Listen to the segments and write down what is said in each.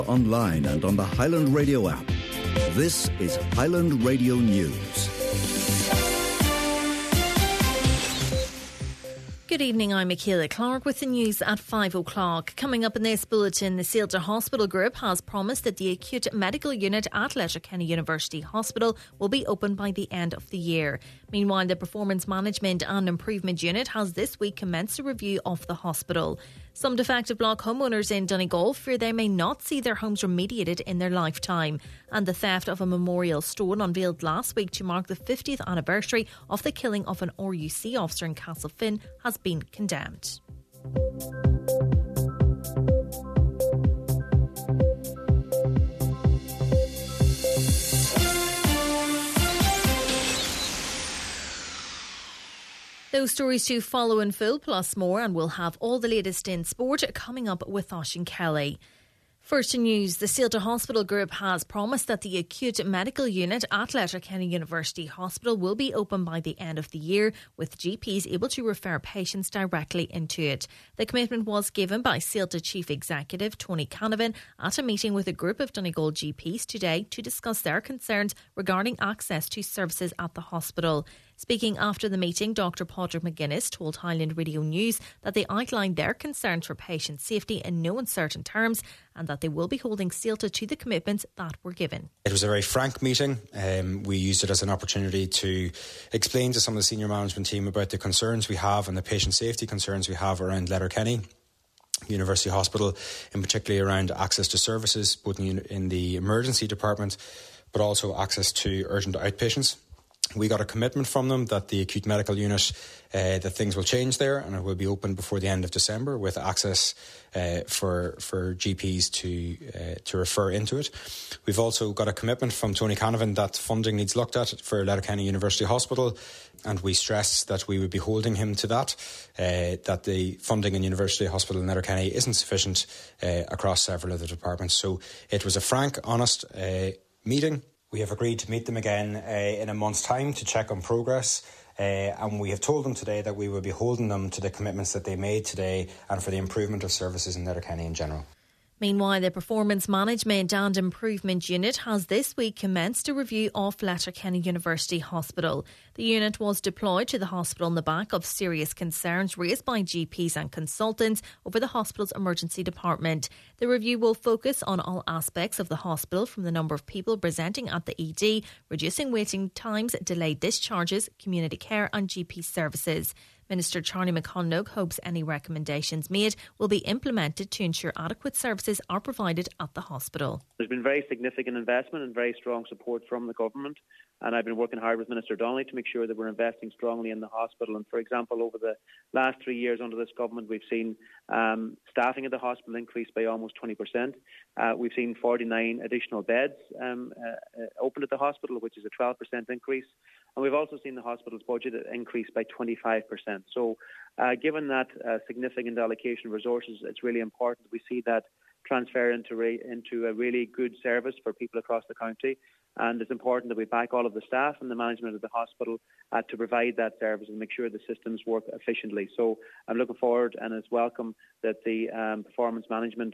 Online and on the Highland Radio app. This is Highland Radio News. Good evening, I'm Michaela Clark with the news at 5 o'clock. Coming up in this bulletin, the Céalta Hospital Group has promised that the acute medical unit at Letterkenny University Hospital will be open by the end of the year. Meanwhile, the Performance Management and Improvement Unit has this week commenced a review of the hospital. Some defective block homeowners in Donegal fear they may not see their homes remediated in their lifetime. And the theft of a memorial stone unveiled last week to mark the 50th anniversary of the killing of an RUC officer in Castlefin has been condemned. Those stories to follow in full, plus more, and we'll have all the latest in sport coming up with Oisín Kelly. First in news, the Céalta Hospital Group has promised that the acute medical unit at Letterkenny University Hospital will be open by the end of the year, with GPs able to refer patients directly into it. The commitment was given by Céalta Chief Executive Tony Canavan at a meeting with a group of Donegal GPs today to discuss their concerns regarding access to services at the hospital. Speaking after the meeting, Dr Padraig McGuinness told Highland Radio News that they outlined their concerns for patient safety in no uncertain terms and that they will be holding Céalta to the commitments that were given. It was a very frank meeting. We used it as an opportunity to explain to some of the senior management team about the concerns we have and the patient safety concerns we have around Letterkenny University Hospital, in particular around access to services, both in the emergency department, but also access to urgent outpatients. We got a commitment from them that the acute medical unit, that things will change there and it will be open before the end of December with access for GPs to refer into it. We've also got a commitment from Tony Canavan that funding needs looked at for Letterkenny University Hospital, and we stressed that we would be holding him to that the funding in University Hospital in Letterkenny isn't sufficient across several of the departments. So it was a frank, honest meeting. We have agreed to meet them again in a month's time to check on progress, and we have told them today that we will be holding them to the commitments that they made today and for the improvement of services in Letterkenny in general. Meanwhile, the Performance Management and Improvement Unit has this week commenced a review of Letterkenny University Hospital. The unit was deployed to the hospital on the back of serious concerns raised by GPs and consultants over the hospital's emergency department. The review will focus on all aspects of the hospital, from the number of people presenting at the ED, reducing waiting times, delayed discharges, community care and GP services. Minister Charlie McConalogue hopes any recommendations made will be implemented to ensure adequate services are provided at the hospital. There's been very significant investment and very strong support from the government, and I've been working hard with Minister Donnelly to make sure that we're investing strongly in the hospital. And for example, over the last 3 years under this government, we've seen staffing at the hospital increase by almost 20%. We've seen 49 additional beds opened at the hospital, which is a 12% increase. And we've also seen the hospital's budget increase by 25%. So given that significant allocation of resources, it's really important that we see that transfer into a really good service for people across the county. And it's important that we back all of the staff and the management of the hospital to provide that service and make sure the systems work efficiently. So I'm looking forward, and it's welcome that the Performance Management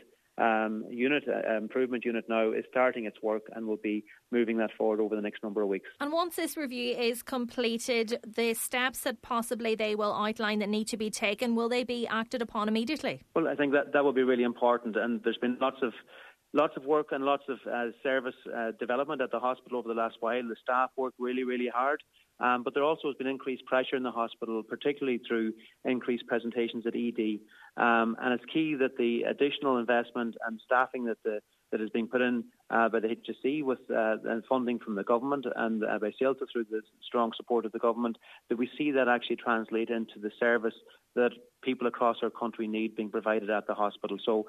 Improvement Unit now is starting its work and will be moving that forward over the next number of weeks. And once this review is completed, the steps that possibly they will outline that need to be taken, will they be acted upon immediately? Well, I think that will be really important, and there's been lots of work and lots of service development at the hospital over the last while. The staff work really, really hard. But there also has been increased pressure in the hospital, particularly through increased presentations at ED. And it's key that the additional investment and staffing that is being put in by the HSE with funding from the government and by Céalta through the strong support of the government, that we see that actually translate into the service that people across our country need being provided at the hospital. So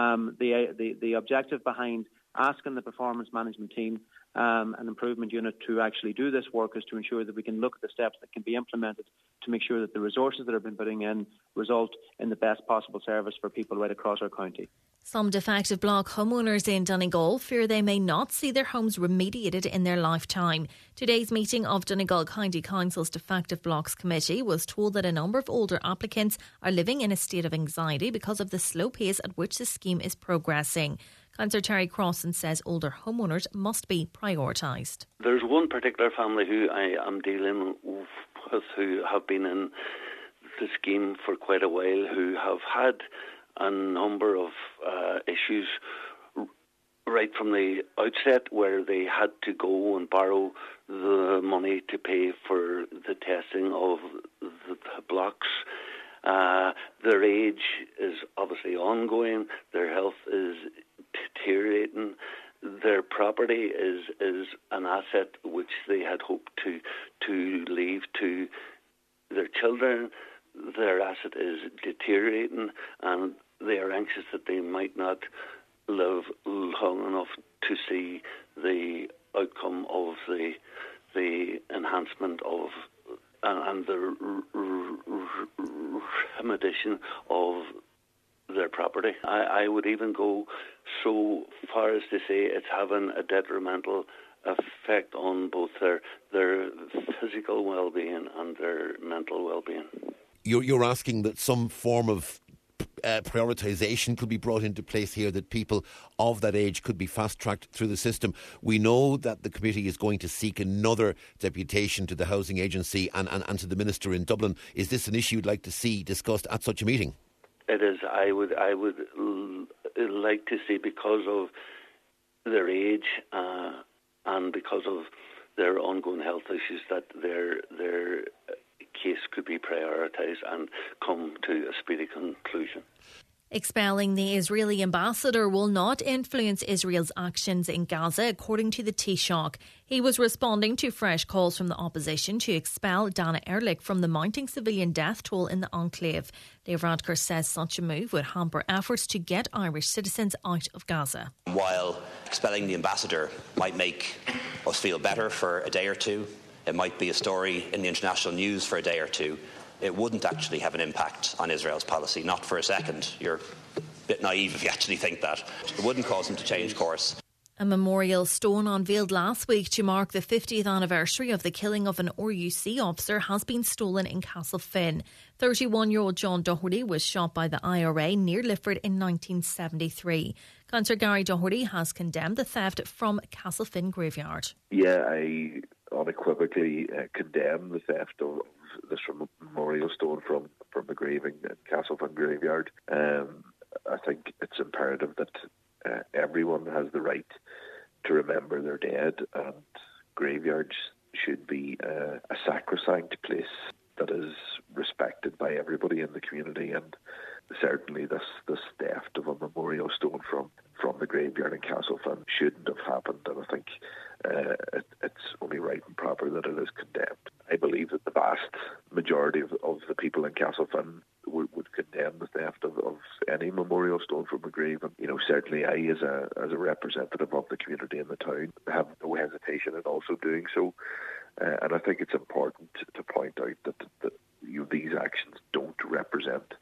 the objective behind asking the Performance Management team and Improvement Unit to actually do this work is to ensure that we can look at the steps that can be implemented to make sure that the resources that have been putting in result in the best possible service for people right across our county. Some defective block homeowners in Donegal fear they may not see their homes remediated in their lifetime. Today's meeting of Donegal County Council's Defective Blocks Committee was told that a number of older applicants are living in a state of anxiety because of the slow pace at which the scheme is progressing. Councillor Terry Crossan says older homeowners must be prioritised. There's one particular family who I am dealing with who have been in the scheme for quite a while, who have had a number of issues right from the outset, where they had to go and borrow the money to pay for the testing of the blocks. Their age is obviously ongoing, their health is deteriorating, their property is an asset which they had hoped to leave to their children. Their asset is deteriorating, and they are anxious that they might not live long enough to see the outcome of the enhancement of and the remediation of their property. I would even go so far as to say it's having a detrimental effect on both their physical well-being and their mental well-being. You're asking that some form of prioritisation could be brought into place here, that people of that age could be fast-tracked through the system. We know that the committee is going to seek another deputation to the Housing Agency and to the Minister in Dublin. Is this an issue you'd like to see discussed at such a meeting? It is. I would like to see, because of their age and because of their ongoing health issues, that their case could be prioritised and come to a speedy conclusion. Expelling the Israeli ambassador will not influence Israel's actions in Gaza, according to the Taoiseach. He was responding to fresh calls from the opposition to expel Dana Ehrlich from the mounting civilian death toll in the enclave. Leo Varadkar says such a move would hamper efforts to get Irish citizens out of Gaza. While expelling the ambassador might make us feel better for a day or two, it might be a story in the international news for a day or two, it wouldn't actually have an impact on Israel's policy, not for a second. You're a bit naive if you actually think that. It wouldn't cause them to change course. A memorial stone unveiled last week to mark the 50th anniversary of the killing of an RUC officer has been stolen in Castlefin. 31-year-old John Doherty was shot by the IRA near Lifford in 1973. Councillor Gary Doherty has condemned the theft from Castlefin graveyard. Yeah, I unequivocally condemn the theft of this memorial stone from the graving in Castlefin graveyard. I think it's imperative that everyone has the right to remember their dead, and graveyards should be a sacrosanct place that is respected by everybody in the community. And certainly this theft of a memorial stone from the graveyard in Castlefin shouldn't have happened, and I think it's only right and proper that it is condemned. I believe that the vast majority of the people in Castlefin would condemn the theft of any memorial stone from a grave, and certainly I, as a representative of the community in the town, have no hesitation in also doing so. And I think it's important to point out that these actions don't represent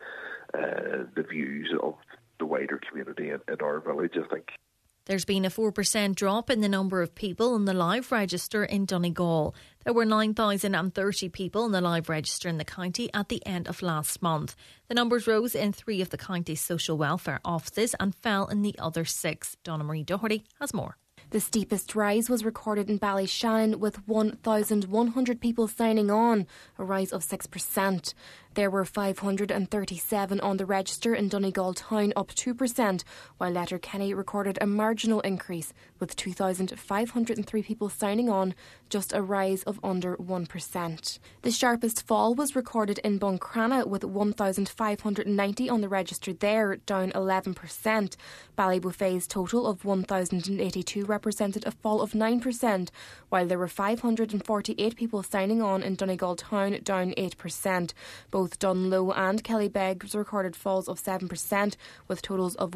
the views of the wider community in our village, I think. There's been a 4% drop in the number of people in the live register in Donegal. There were 9,030 people in the live register in the county at the end of last month. The numbers rose in 3 of the county's social welfare offices and fell in the other 6. Donna Marie Doherty has more. The steepest rise was recorded in Ballyshannon, with 1,100 people signing on, a rise of 6%. There were 537 on the register in Donegal town, up 2%, while Letterkenny recorded a marginal increase, with 2,503 people signing on, just a rise of under 1%. The sharpest fall was recorded in Buncrana, with 1,590 on the register there, down 11%. Ballybuffet's total of 1,082 represented a fall of 9%, while there were 548 people signing on in Donegal town, down 8%. Both Dunlow and Kellybeg recorded falls of 7%, with totals of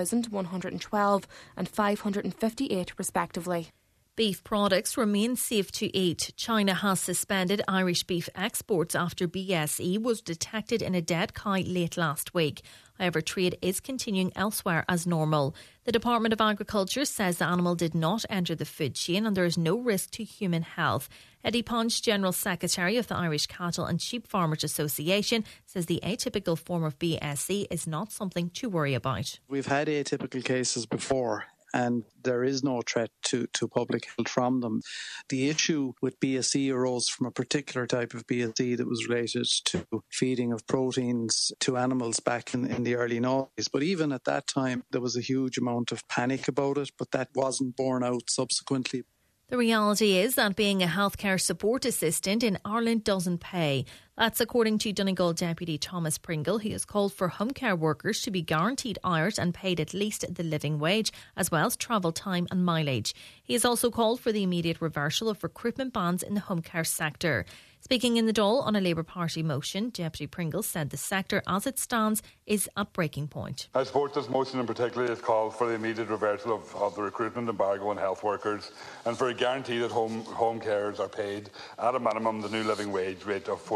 1,112 and 558 respectively. Beef products remain safe to eat. China has suspended Irish beef exports after BSE was detected in a dead cow late last week. However, trade is continuing elsewhere as normal. The Department of Agriculture says the animal did not enter the food chain and there is no risk to human health. Eddie Punch, General Secretary of the Irish Cattle and Sheep Farmers Association, says the atypical form of BSE is not something to worry about. We've had atypical cases before, and there is no threat to public health from them. The issue with BSE arose from a particular type of BSE that was related to feeding of proteins to animals back in the early 90s. But even at that time, there was a huge amount of panic about it, but that wasn't borne out subsequently. The reality is that being a healthcare support assistant in Ireland doesn't pay. That's according to Donegal Deputy Thomas Pringle, who has called for home care workers to be guaranteed hours and paid at least the living wage, as well as travel time and mileage. He has also called for the immediate reversal of recruitment bans in the home care sector. Speaking in the Dáil on a Labour Party motion, Deputy Pringle said the sector as it stands is at breaking point. I support this motion in particular. It calls for the immediate reversal of the recruitment embargo on health workers and for a guarantee that home carers are paid at a minimum the new living wage rate of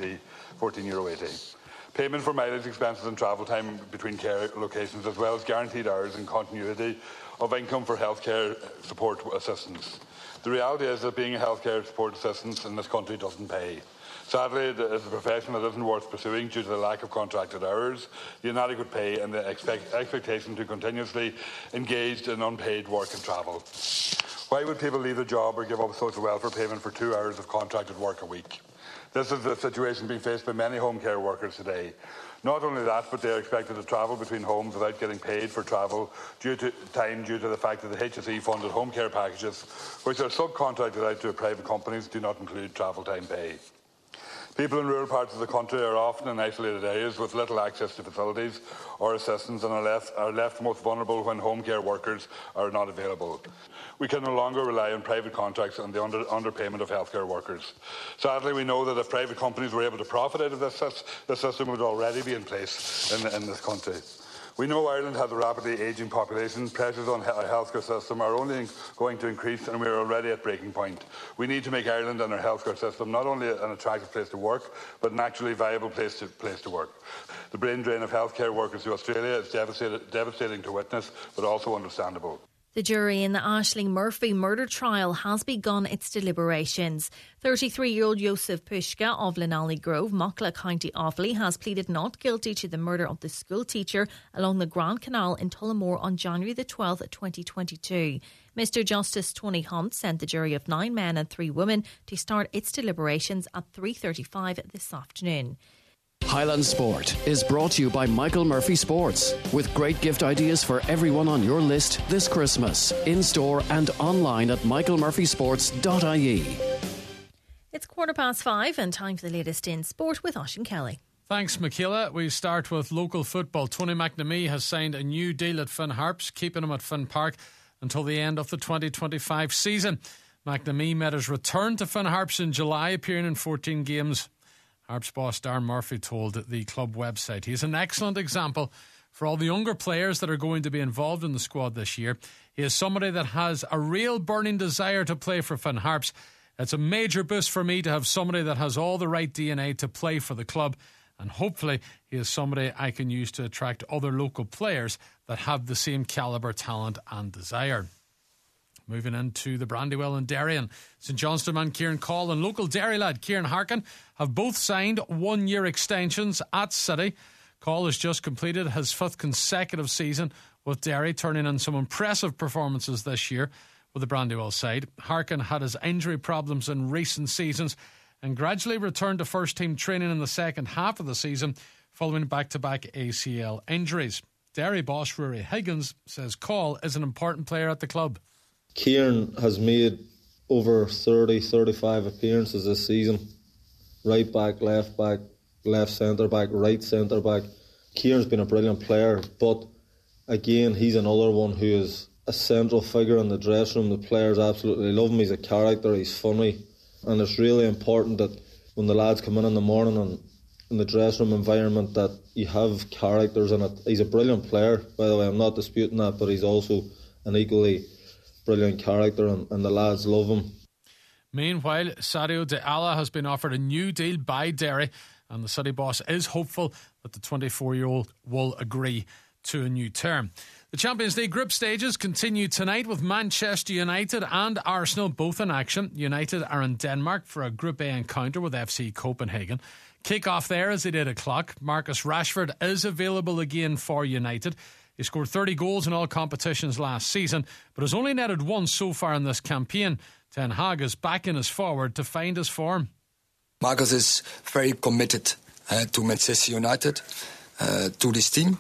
€14.80. Payment for mileage expenses and travel time between care locations, as well as guaranteed hours and continuity of income for healthcare support assistance. The reality is that being a healthcare support assistant in this country doesn't pay. Sadly, it is a profession that isn't worth pursuing due to the lack of contracted hours, the inadequate pay and the expectation to continuously engage in unpaid work and travel. Why would people leave a job or give up social welfare payment for 2 hours of contracted work a week? This is the situation being faced by many home care workers today. Not only that, but they are expected to travel between homes without getting paid for travel due to the fact that the HSE-funded home care packages, which are subcontracted out to private companies, do not include travel time pay. People in rural parts of the country are often in isolated areas with little access to facilities or assistance and are left most vulnerable when home care workers are not available. We can no longer rely on private contracts and the underpayment of healthcare workers. Sadly, we know that if private companies were able to profit out of this, the system would already be in place in this country. We know Ireland has a rapidly ageing population. Pressures on our healthcare system are only going to increase and we are already at breaking point. We need to make Ireland and our healthcare system not only an attractive place to work, but an actually viable place to work. The brain drain of healthcare workers to Australia is devastating to witness, but also understandable. The jury in the Aisling Murphy murder trial has begun its deliberations. 33-year-old Joseph Pushka of Linally Grove, Muckla, County Offaly, has pleaded not guilty to the murder of the school teacher along the Grand Canal in Tullamore on January the 12th, 2022. Mr Justice Tony Hunt sent the jury of 9 men and 3 women to start its deliberations at 3:35 this afternoon. Highland Sport is brought to you by Michael Murphy Sports, with great gift ideas for everyone on your list this Christmas, in-store and online at michaelmurphysports.ie. It's 5:15 and time for the latest in sport with Oisín Kelly. Thanks, Michaela. We start with local football. Tony McNamee has signed a new deal at Finn Harps, keeping him at Finn Park until the end of the 2025 season. McNamee made his return to Finn Harps in July, appearing in 14 games. Harps boss Darren Murphy told the club website he's an excellent example for all the younger players that are going to be involved in the squad this year. He is somebody that has a real burning desire to play for Finn Harps. It's a major boost for me to have somebody that has all the right DNA to play for the club, and hopefully he is somebody I can use to attract other local players that have the same calibre, talent and desire. Moving into the Brandywell and Derry, and St Johnstone man Kieran Call and local Derry lad Kieran Harkin have both signed 1-year extensions at City. Call has just completed his 5th consecutive season with Derry, turning in some impressive performances this year with the Brandywell side. Harkin had his injury problems in recent seasons and gradually returned to first team training in the second half of the season following back-to-back ACL injuries. Derry boss Rory Higgins says Call is an important player at the club. Kieran has made over 30-35 appearances this season. Right back, left centre back, right centre back. Kieran's been a brilliant player, but again, he's another one who is a central figure in the dressing room. The players absolutely love him. He's a character, he's funny, and it's really important that when the lads come in the morning and in the dressing room environment that you have characters in it. He's a brilliant player, by the way, I'm not disputing that, but he's also an equally brilliant character and the lads love him. Meanwhile, Sadio De Allah has been offered a new deal by Derry, and the City boss is hopeful that the 24-year-old will agree to a new term. The Champions League group stages continue tonight with Manchester United and Arsenal both in action. United are in Denmark for a Group A encounter with FC Copenhagen. Kick-off there is at 8 o'clock. Marcus Rashford is available again for United. He scored 30 goals in all competitions last season, but has only netted once so far in this campaign. Ten Hag is backing his forward to find his form. Marcus is very committed to Manchester United, to this team.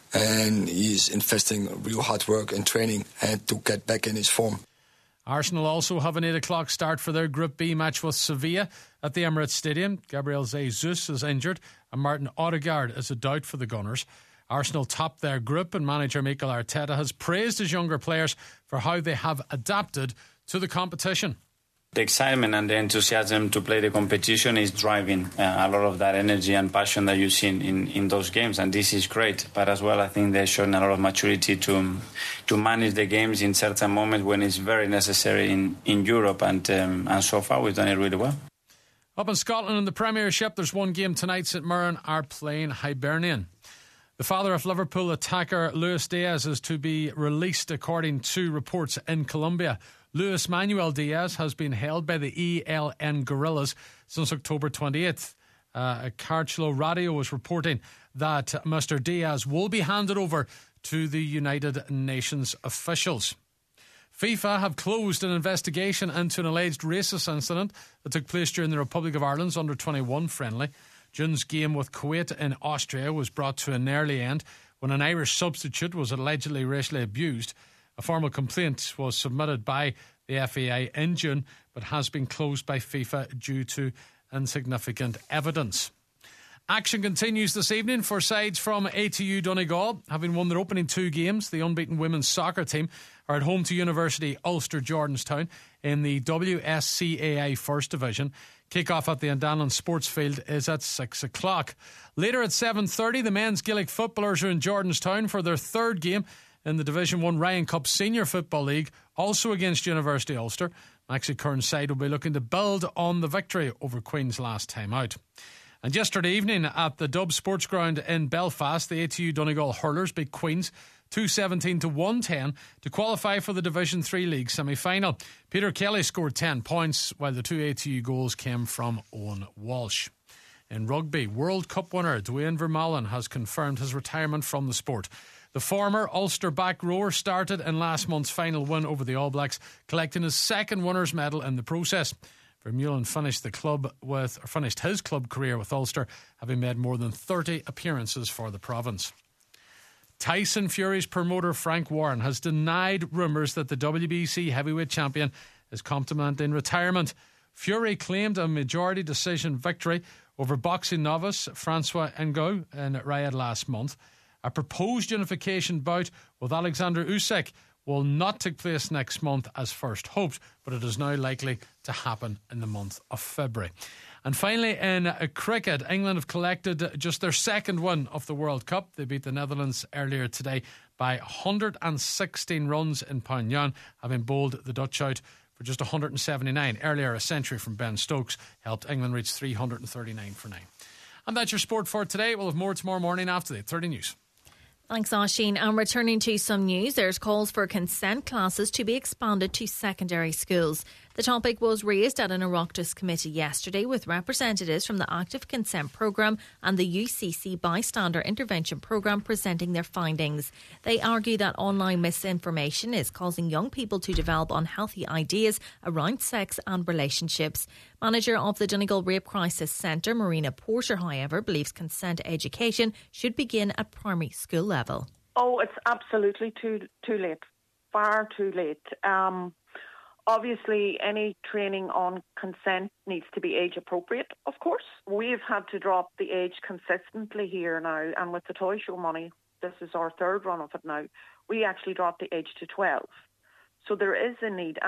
And he's investing real hard work and training to get back in his form. Arsenal also have an 8 o'clock start for their Group B match with Sevilla at the Emirates Stadium. Gabriel Jesus is injured and Martin Odegaard is a doubt for the Gunners. Arsenal topped their group and manager Mikel Arteta has praised his younger players for how they have adapted to the competition. The excitement and the enthusiasm to play the competition is driving a lot of that energy and passion that you see in those games, and this is great. But as well, I think they're showing a lot of maturity to manage the games in certain moments when it's very necessary in Europe, and so far we've done it really well. Up in Scotland in the Premiership, there's one game tonight. St Mirren are playing Hibernian. The father of Liverpool attacker Luis Diaz is to be released according to reports in Colombia. Luis Manuel Diaz has been held by the ELN guerrillas since October 28th. Carchlo Radio was reporting that Mr. Diaz will be handed over to the United Nations officials. FIFA have closed an investigation into an alleged racist incident that took place during the Republic of Ireland's under-21 friendly. June's game with Kuwait in Austria was brought to an early end when an Irish substitute was allegedly racially abused. A formal complaint was submitted by the FAI in June, but has been closed by FIFA due to insignificant evidence. Action continues this evening for sides from ATU Donegal. Having won their opening two games, the unbeaten women's soccer team are at home to University Ulster Jordanstown in the WSCAI First Division. Kick-off at the Andanlan Sports Field is at 6 o'clock. Later at 7:30, the men's Gaelic footballers are in Jordanstown for their third game in the Division 1 Ryan Cup Senior Football League, also against University Ulster. Maxi Kern's side will be looking to build on the victory over Queen's last time out. And yesterday evening at the Dub Sports Ground in Belfast, the ATU Donegal hurlers beat Queen's 217 to 110 to qualify for the Division 3 League semi-final. Peter Kelly scored 10 points, while the two ATU goals came from Owen Walsh. In rugby, World Cup winner Dwayne Vermeulen has confirmed his retirement from the sport. The former Ulster back rower started in last month's final win over the All Blacks, collecting his second winner's medal in the process. Vermeulen finished his club career with Ulster, having made more than 30 appearances for the province. Tyson Fury's promoter Frank Warren has denied rumours that the WBC heavyweight champion is contemplating retirement. Fury claimed a majority decision victory over boxing novice Francois Ngannou in Riyadh last month. A proposed unification bout with Alexander Usyk will not take place next month as first hoped, but it is now likely to happen in the month of February. And finally, in cricket, England have collected just their second win of the World Cup. They beat the Netherlands earlier today by 116 runs in Pyongyang, having bowled the Dutch out for just 179. Earlier, a century from Ben Stokes helped England reach 339 for 9. And that's your sport for today. We'll have more tomorrow morning after the 8:30 news. Thanks, Oisín. And returning to some news, there's calls for consent classes to be expanded to secondary schools. The topic was raised at an Oireachtas committee yesterday with representatives from the Active Consent Programme and the UCC Bystander Intervention Programme presenting their findings. They argue that online misinformation is causing young people to develop unhealthy ideas around sex and relationships. Manager of the Donegal Rape Crisis Centre, Marina Porter, however, believes consent education should begin at primary school level. Oh, it's absolutely too late. Far too late. Obviously, any training on consent needs to be age appropriate, of course. We've had to drop the age consistently here now, and with the toy show money, this is our third run of it now, we actually dropped the age to 12. So there is a need,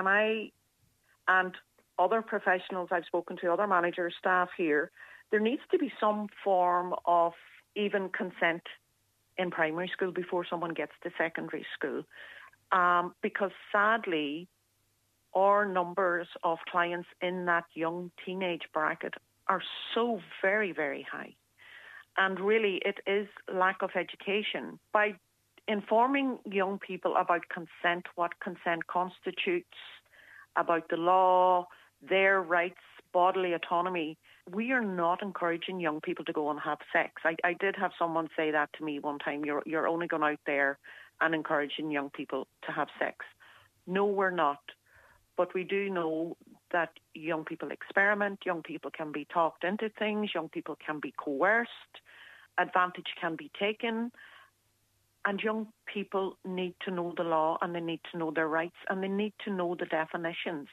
and other professionals I've spoken to, other managers, staff here, there needs to be some form of even consent in primary school before someone gets to secondary school. Because sadly, our numbers of clients in that young teenage bracket are so very, very high. And really, it is lack of education. By informing young people about consent, what consent constitutes, about the law, their rights, bodily autonomy, we are not encouraging young people to go and have sex. I did have someone say that to me one time. You're only going out there and encouraging young people to have sex. No, we're not. But we do know that young people experiment, young people can be talked into things, young people can be coerced, advantage can be taken, and young people need to know the law and they need to know their rights and they need to know the definitions.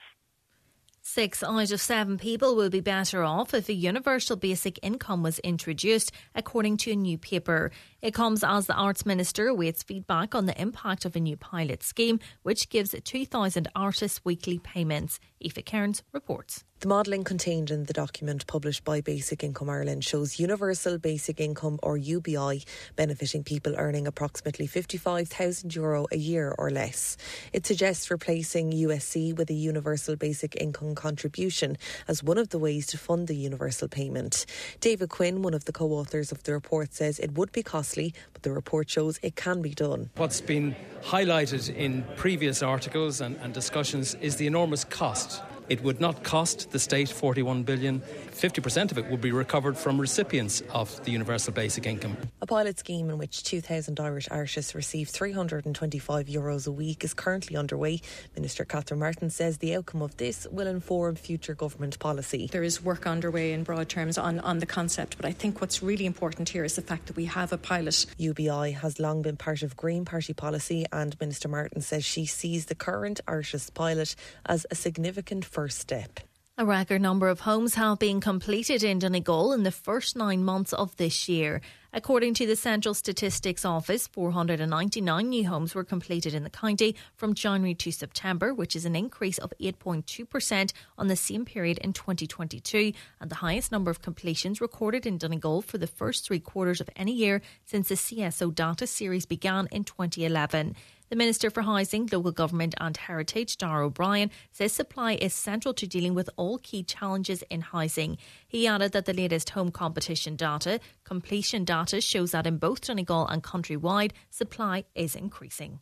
6 out of 7 people will be better off if a universal basic income was introduced, according to a new paper. It comes as the Arts Minister awaits feedback on the impact of a new pilot scheme, which gives 2,000 artists weekly payments. Aoife Cairns reports. The modelling contained in the document published by Basic Income Ireland shows universal basic income, or UBI, benefiting people earning approximately €55,000 a year or less. It suggests replacing USC with a universal basic income contribution as one of the ways to fund the universal payment. David Quinn, one of the co-authors of the report, says it would be costly, but the report shows it can be done. What's been highlighted in previous articles and discussions is the enormous cost. It would not cost the state $41 billion. 50% of it would be recovered from recipients of the universal basic income. A pilot scheme in which 2,000 Irish artists receive €325 a week is currently underway. Minister Catherine Martin says the outcome of this will inform future government policy. There is work underway in broad terms on the concept, but I think what's really important here is the fact that we have a pilot. UBI has long been part of Green Party policy, and Minister Martin says she sees the current artist pilot as a significant first step. A record number of homes have been completed in Donegal in the first 9 months of this year. According to the Central Statistics Office, 499 new homes were completed in the county from January to September, which is an increase of 8.2% on the same period in 2022 and the highest number of completions recorded in Donegal for the first 3 quarters of any year since the CSO data series began in 2011. The Minister for Housing, Local Government and Heritage, Darragh O'Brien, says supply is central to dealing with all key challenges in housing. He added that the latest home competition data, completion data, shows that in both Donegal and countrywide, supply is increasing.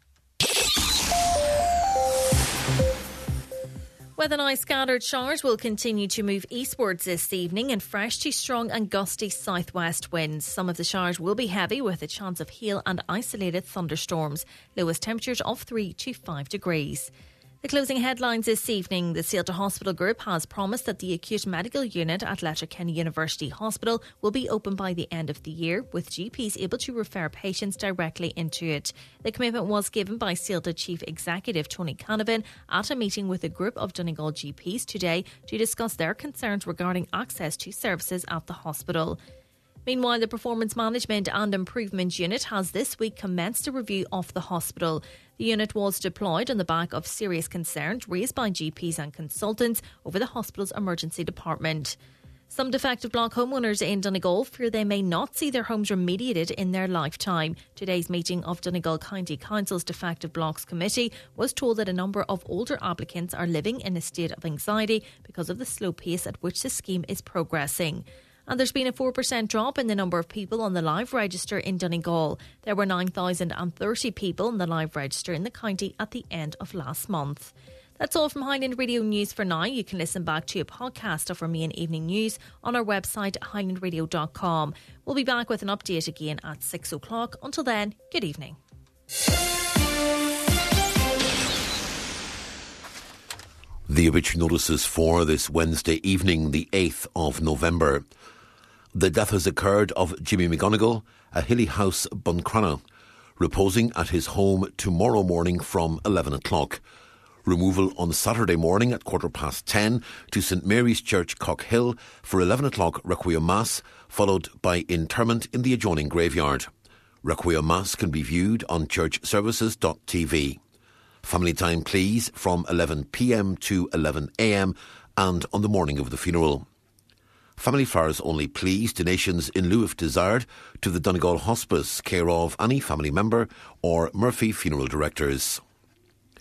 Weather now: scattered showers will continue to move eastwards this evening and fresh to strong and gusty southwest winds. Some of the showers will be heavy with a chance of hail and isolated thunderstorms. Lowest temperatures of 3 to 5 degrees. The closing headlines this evening: the Céalta Hospital Group has promised that the acute medical unit at Letterkenny University Hospital will be open by the end of the year, with GPs able to refer patients directly into it. The commitment was given by Céalta Chief Executive Tony Canavan at a meeting with a group of Donegal GPs today to discuss their concerns regarding access to services at the hospital. Meanwhile, the Performance Management and Improvement Unit has this week commenced a review of the hospital. The unit was deployed on the back of serious concerns raised by GPs and consultants over the hospital's emergency department. Some defective block homeowners in Donegal fear they may not see their homes remediated in their lifetime. Today's meeting of Donegal County Council's Defective Blocks Committee was told that a number of older applicants are living in a state of anxiety because of the slow pace at which the scheme is progressing. And there's been a 4% drop in the number of people on the live register in Donegal. There were 9,030 people on the live register in the county at the end of last month. That's all from Highland Radio News for now. You can listen back to a podcast of our main evening news on our website, highlandradio.com. We'll be back with an update again at 6 o'clock. Until then, good evening. The obituary notices for this Wednesday evening, the 8th of November. The death has occurred of Jimmy McGonigal, a Hilly House, Buncrana, reposing at his home tomorrow morning from 11 o'clock. Removal on Saturday morning at 10:15 to St Mary's Church, Cockhill for 11 o'clock Requiem Mass, followed by interment in the adjoining graveyard. Requiem Mass can be viewed on churchservices.tv. Family time, please, from 11 p.m. to 11 a.m. and on the morning of the funeral. Family flowers only, please. Donations in lieu if desired to the Donegal Hospice, care of any family member or Murphy Funeral Directors.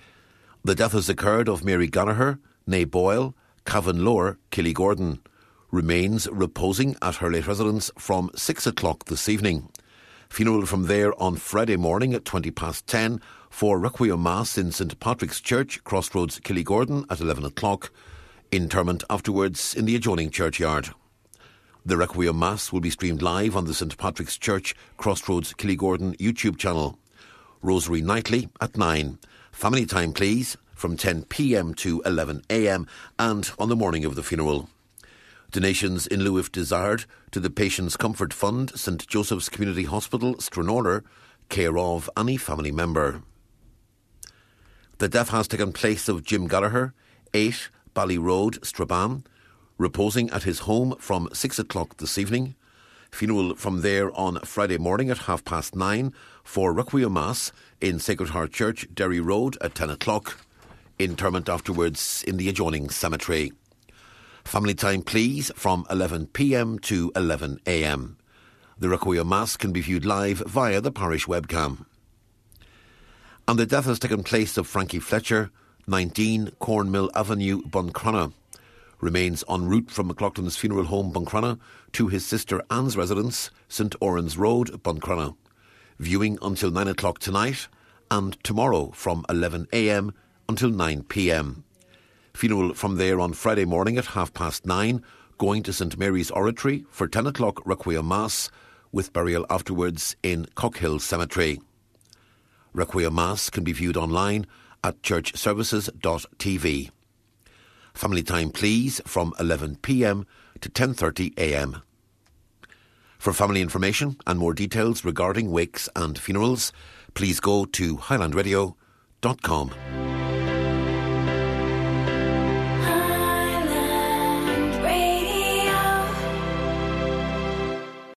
The death has occurred of Mary Gallagher, née Boyle, Cavan Lower, Killy Gordon. remains reposing at her late residence from 6 o'clock this evening. Funeral from there on Friday morning at 10:20 for Requiem Mass in St Patrick's Church, Crossroads, Killygordon at 11 o'clock. Interment afterwards in the adjoining churchyard. The Requiem Mass will be streamed live on the St Patrick's Church, Crossroads, Killygordon YouTube channel. Rosary nightly at 9. Family time, please, from 10 p.m. to 11 a.m. and on the morning of the funeral. Donations in lieu if desired to the Patients Comfort Fund, St Joseph's Community Hospital, Stranraer, care of any family member. The death has taken place of Jim Gallagher, 8 Bally Road, Strabane, reposing at his home from 6 o'clock this evening. Funeral from there on Friday morning at 9:30 for Requiem Mass in Sacred Heart Church, Derry Road at 10 o'clock. Interment afterwards in the adjoining cemetery. Family time, please, from 11 p.m. to 11 a.m. The Requiem Mass can be viewed live via the parish webcam. And the death has taken place of Frankie Fletcher, 19 Cornmill Avenue, Buncrana. Remains en route from McLaughlin's funeral home, Buncrana, to his sister Anne's residence, St Oran's Road, Buncrana. Viewing until 9 o'clock tonight and tomorrow from 11 a.m. until 9 p.m. Funeral from there on Friday morning at 9:30, going to St Mary's Oratory for 10 o'clock Requiem Mass, with burial afterwards in Cockhill Cemetery. Requiem Mass can be viewed online at churchservices.tv. Family time, please, from 11 p.m. to 10:30 a.m. For family information and more details regarding wakes and funerals, please go to highlandradio.com.